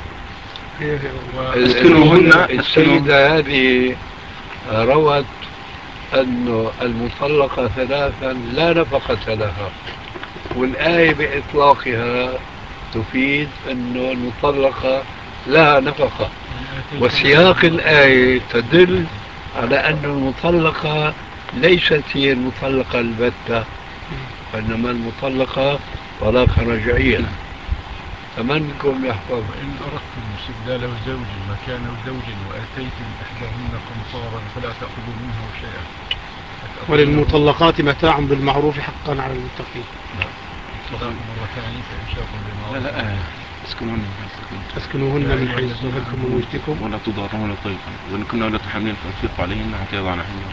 السيدة هذه روت أن المطلقة ثلاثا لا نفقة لها، والآية بإطلاقها تفيد أن المطلقة لها نفقة، وسياق الآية تدل على أن المطلقة ليست هي المطلقة البتة، وإنما المطلقة طلاقا رجعيا. فمن منكم يحفظ؟ وإن أردتم استبدال زوج مكان زوج وآتيتم إحداهن قنطارا فلا تأخذوا منه شيئا. وللمطلقات متاع بالمعروف حقا على المتقين. طلاق مرتين فإمساك بمعروف. لا أسكنوهن من حيث سكنتم من وجدكم ولا تضارون طيبا وإن كنا ولا تحملين فأنفقوا عليهن حتى يضعن حملهن.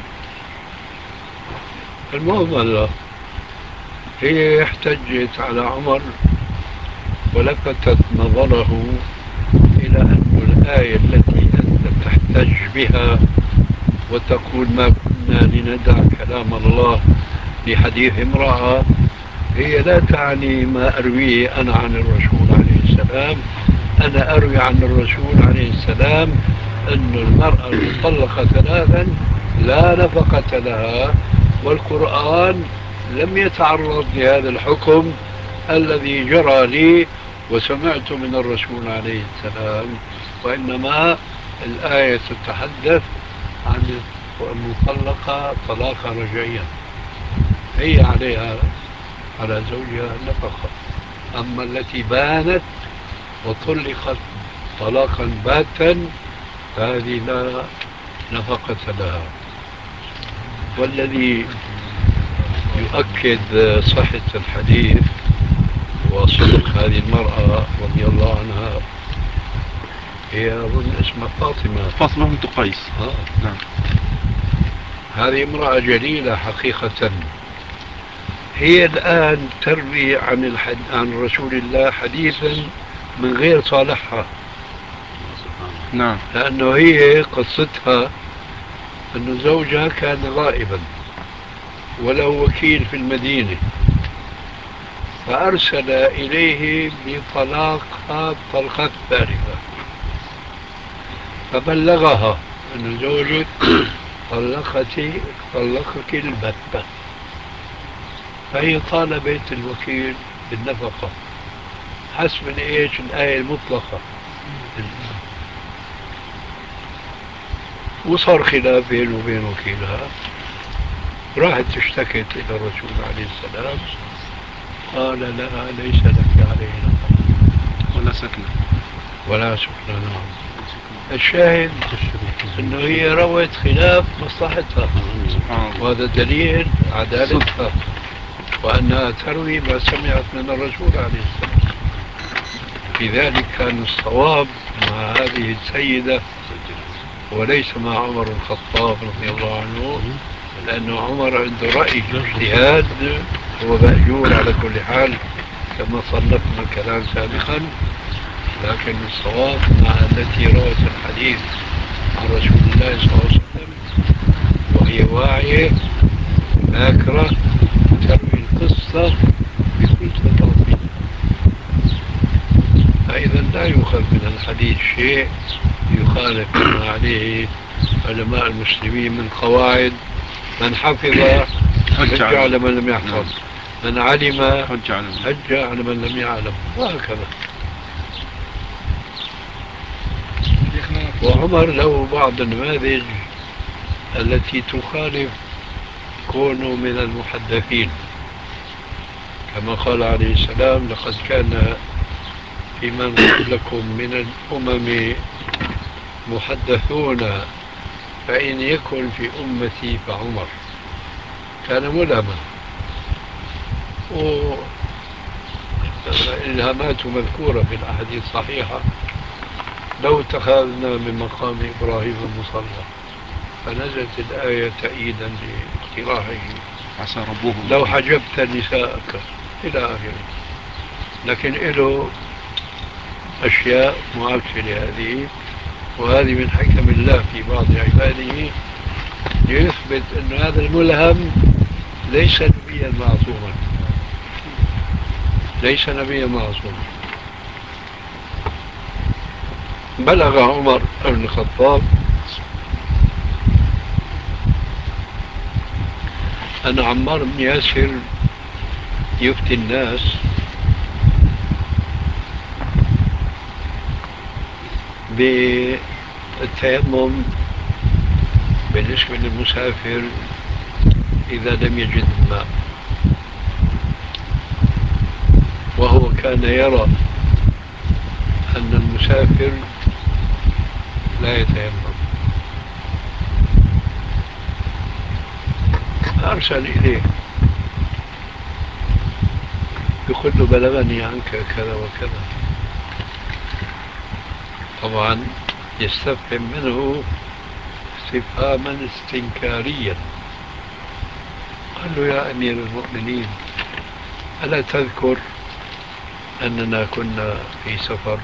المهم هي احتجت على عمر ولفتت نظره إلى أن الآية التي أنت تحتج بها وتقول ما كنا لندع كلام الله لحديث امرأة هي لا تعني ما أرويه أنا عن الرسول عليه السلام. أنا أروي عن الرسول عليه السلام أن المرأة المطلقة ثلاثا لا نفقة لها، والقرآن لم يتعرض لهذا الحكم الذي جرى لي وسمعت من الرسول عليه السلام، وإنما الآية تتحدث عن المطلقة طلاقا رجعيا هي عليها على زوجها النفقة. أما التي بانت وطلقت طلاقا باتا فهذه لا نفقة لها. والذي يؤكد صحة الحديث وصدق هذه المرأة رضي الله عنها هي أظن اسمها فاطمة بنت قيس. نعم. هذه امرأة جليلة حقيقة. هي الآن تروي عن رسول الله حديثا من غير صالحها. نعم. لأنه هي قصتها أن زوجها كان غائبا وله وكيل في المدينة فأرسل إليه بطلاقها الطلقة الثالثة فبلغها أن زوجك طلقك البتة، فهي طالبت الوكيل بالنفقة حسب الآية المطلقة. وصار خلاف بينه وبين وكيلها، راحت اشتكت إلى الرسول عليه السلام قال لها ليس لك عليه نفقة ولا سكنة. نعم. الشاهد انه هي روت خلاف مصلحتها وهذا دليل عدالتها وانها تروي ما سمعت من الرسول عليه السلام. لذلك كان الصواب مع هذه السيدة وليس مع عمر الخطاب رضي الله عنه، لأن عمر عنده رأي اجتهاد هو مأجور على كل حال كما صنفنا الكلام سابقا، لكن الصواب مع التي روت الحديث عن رسول الله صلى الله عليه وسلم وهي واعية ذاكرة تروي القصة بكل تفاصيلها. فإذا لا يؤخذ من الحديث شيء يخالف ما عليه علماء المسلمين من قواعد: من حفظ حج على من لم يحفظ، من علم حج على من لم يعلم، وهكذا. وعمر له بعض النماذج التي تخالف كونوا من المحدثين، كما قال عليه السلام: لقد كان في من قبلكم من الأمم محدثون فإن يكن في أمتي فعمر. كان ملهما والإلهامات مذكورة في الأحاديث الصحيحة: لو اتخذنا من مقام إبراهيم المصلى، فنزلت الآية تأييدا لاقتراحه: عسى ربه لو حجبت نساءك إلى آخره. لكن له أشياء معاكسة لهذه، وهذه من حكم الله في بعض عباده ليثبت أن هذا الملهم ليس نبيا معصوما، ليس نبيا معصوما. بلغ عمر بن الخطاب أن عمار بن ياسر يفتي الناس بالتيمم بالنسبة للمسافر إذا لم يجد الماء، وهو كان يرى أن المسافر لا يتيمم. أرسل إليه يقول له بلغني عنك كذا وكذا. طبعا يستفهم منه استفهاما استنكاريا. قال له يا أمير المؤمنين ألا تذكر أننا كنا في سفر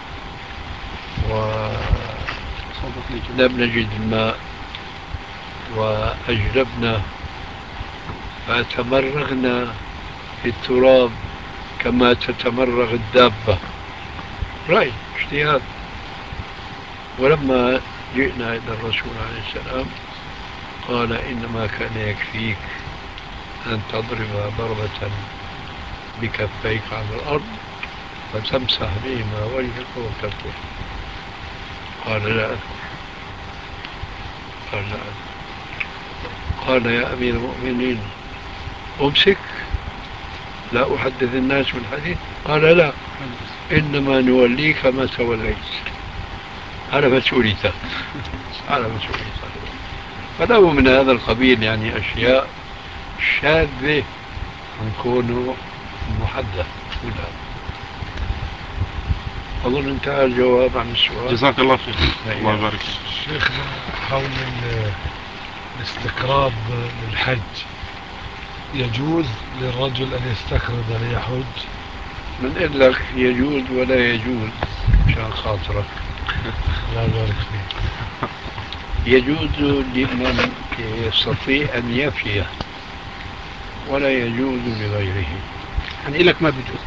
ولم نجد الماء وأجلبنا فتمرغنا في التراب كما تتمرغ الدابة، رأي اجتهاد. ولما جئنا إلى الرسول عليه السلام قال إنما كان يكفيك أن تضرب ضربة بكفيك على الأرض فتمسح بهما وجهك وكفك. قال لا أذكر. قال لا أذكر. قال يا أمير المؤمنين أمسك لا أحدث الناس بالحديث؟ قال لا، إنما نوليك ما توليت على مسؤوليته على مسؤوليته. فله من هذا القبيل يعني أشياء شاذة نكون محدث. أظن انتهى الجواب عن السؤال. جزاك الله خير. الله يبارك. شيخنا حول الاستقراض للحج، يجوز للرجل أن يستقرض ليحج؟ من قل لك يجوز ولا يجوز مشان خاطرك. الله يبارك فيك. يجوز لمن يستطيع أن يفي ولا يجوز لغيره. يعني لك ما بيجوز.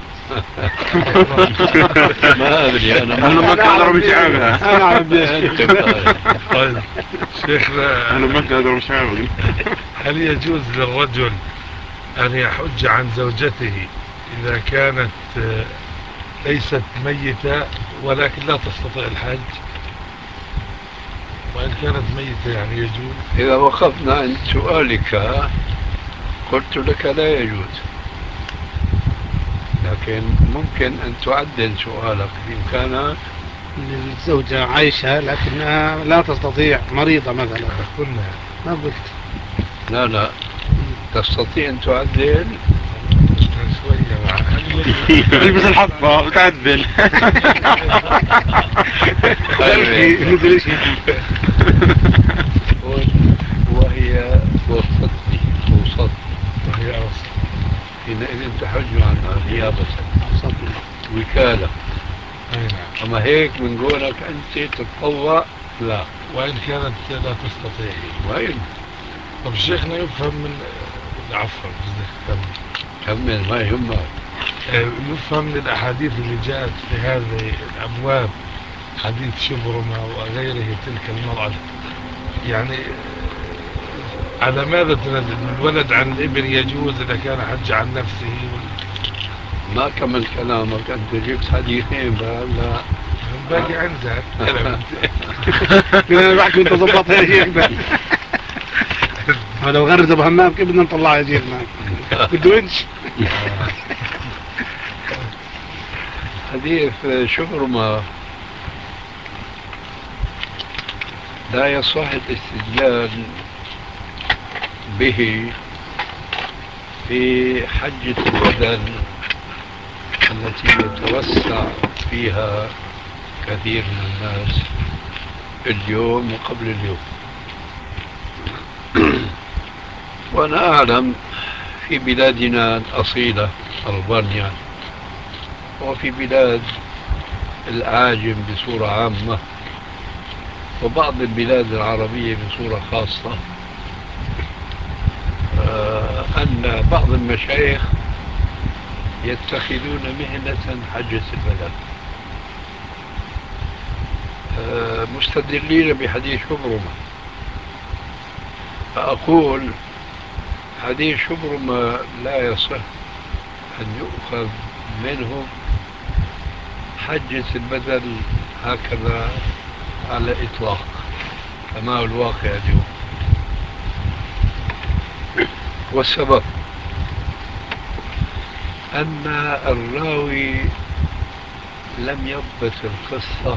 ما أدري أنا ما كان مش عارفها. أنا أعرف طيب شيخنا أنا ما كان مش عارف. هل يجوز للرجل أن يحج عن زوجته إذا كانت ليست ميتة ولكن لا تستطيع الحج، وإن كانت ميتة يعني يجوز؟ إذا وقفنا عند سؤالك قلت لك لا يجوز، لكن ممكن أن تعدل سؤالك بإمكانها. الزوجة عايشة لكنها لا تستطيع، مريضة مثلا. قلنا ما قلت لا تستطيع أن تعدل شوية مع البس الحطة وتعدل. وهي وسطني وهي أوسط، حينئذ تحج عنها نيابة وكالة. نعم. أما هيك من قولك أنت تتطوع لا. وإن كانت لا تستطيع. وإن طب شيخنا يفهم من عفوا كمل ما يهمك. يفهم من الأحاديث اللي جاءت في هذه الأبواب، حديث شبرمة وغيره، تلك المرأة يعني على ماذا تندل؟ الولد عن الابن يجوز إذا كان حج عن نفسه ما كمل كلامك، أنت جبت حديثين لا باقي عندك. أنا بحكي أنت ظبطها يا شيخنا. لو غرز أبو همام كيف بدنا نطلعها يا شيخنا؟ بده ونش. حديث شبرمة لا يصح الاستدلال به في حجة البدن التي يتوسع فيها كثير من الناس اليوم وقبل اليوم. وأنا أعلم في بلادنا الأصيلة ألبانيا وفي بلاد الأعاجم بصورة عامة وبعض البلاد العربية بصورة خاصة أن بعض المشايخ يتخذون مهنة حجة البدن مستدلين بحديث شبرمة. فأقول حديث شبرمة لا يصح أن يؤخذ منه حجة البدن هكذا على إطلاق كما هو الواقع اليوم. والسبب أن الراوي لم يضبط القصة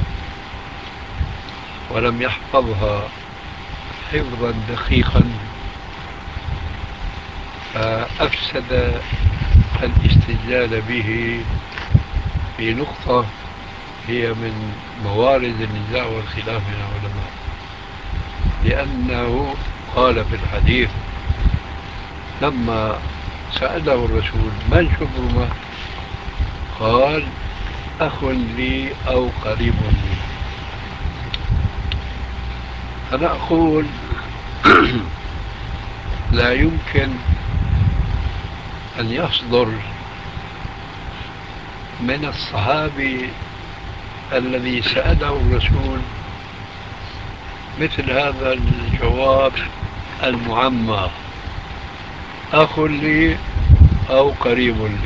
ولم يحفظها حفظا دقيقا أفسد الاستدلال به في نقطة هي من موارد النزاع والخلاف بين العلماء، لأنه قال في الحديث لما سأله الرسول من شبرمة قال أخ لي أو قريب لي. أنا أقول لا يمكن أن يصدر من الصحابي الذي سأله الرسول مثل هذا الجواب المعمى أخ لي أو قريب لي.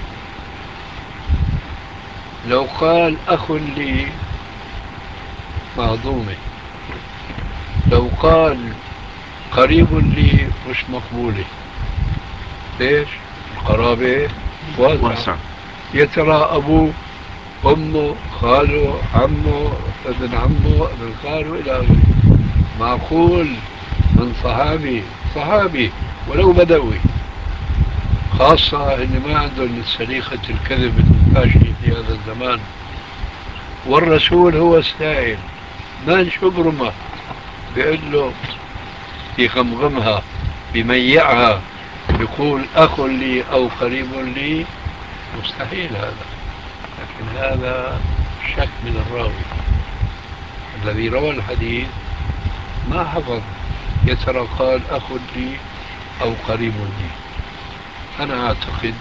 لو قال أخ لي مهضومة، لو قال قريب لي مش مقبولة. ليش؟ القرابة واسعة. يا ترى أبوه أمه خاله عمه ابن عمه ابن خاله إلى آخره. معقول من صحابي ولو بدوي، خاصة اللي ما عندهم سليقة الكذب المفاشي في هذا الزمان، والرسول هو السائل من شبرمة بيقول له يغمغمها بيميعها بيقول أخ لي أو قريب لي، مستحيل هذا. لكن هذا شك من الراوي الذي روى الحديث، ما حفظ يا ترى قال أخ لي أو قريب لي. أنا أعتقد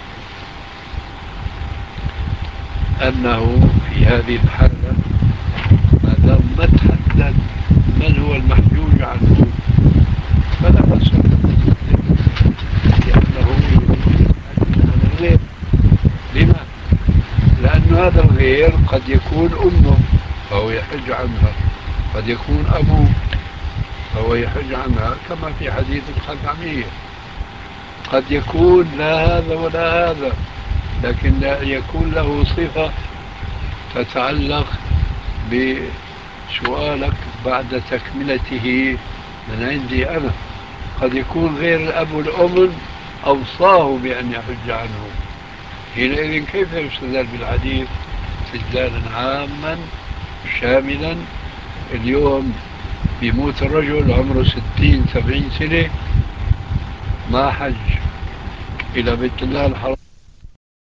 أنه في هذه الحالة ما دام ما تحدد من هو المحجوج عنه فلا بأس لأنه عن الغير. لما؟ لأن هذا الغير قد يكون أمه فهو يحج عنها، قد يكون أبوه فهو يحج عنها كما في حديث الخزعمية، قد يكون لا هذا ولا هذا، لكن لا يكون له صفة تتعلق بسؤالك بعد تكملته من عندي أنا. قد يكون غير الأب والأم أوصاه بأن يحج عنه، حينئذ كيف يستدل بالحديث استدلالا عاما شاملا؟ اليوم بيموت الرجل عمره 60-70 سنة ما حج إلى بيت الله الحرام